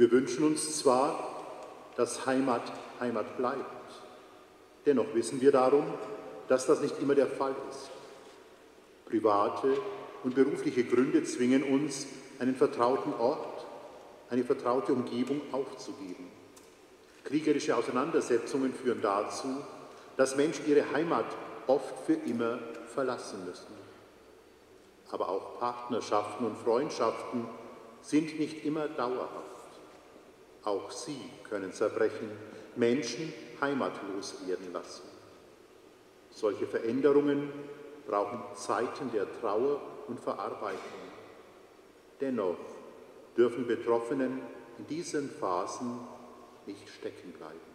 Wir wünschen uns zwar, dass Heimat Heimat bleibt. Dennoch wissen wir darum, dass das nicht immer der Fall ist. Private und berufliche Gründe zwingen uns, einen vertrauten Ort, eine vertraute Umgebung aufzugeben. Kriegerische Auseinandersetzungen führen dazu, dass Menschen ihre Heimat oft für immer verlassen müssen. Aber auch Partnerschaften und Freundschaften sind nicht immer dauerhaft. Auch sie können zerbrechen, Menschen heimatlos werden lassen. Solche Veränderungen brauchen Zeiten der Trauer und Verarbeitung. Dennoch dürfen Betroffenen in diesen Phasen nicht stecken bleiben.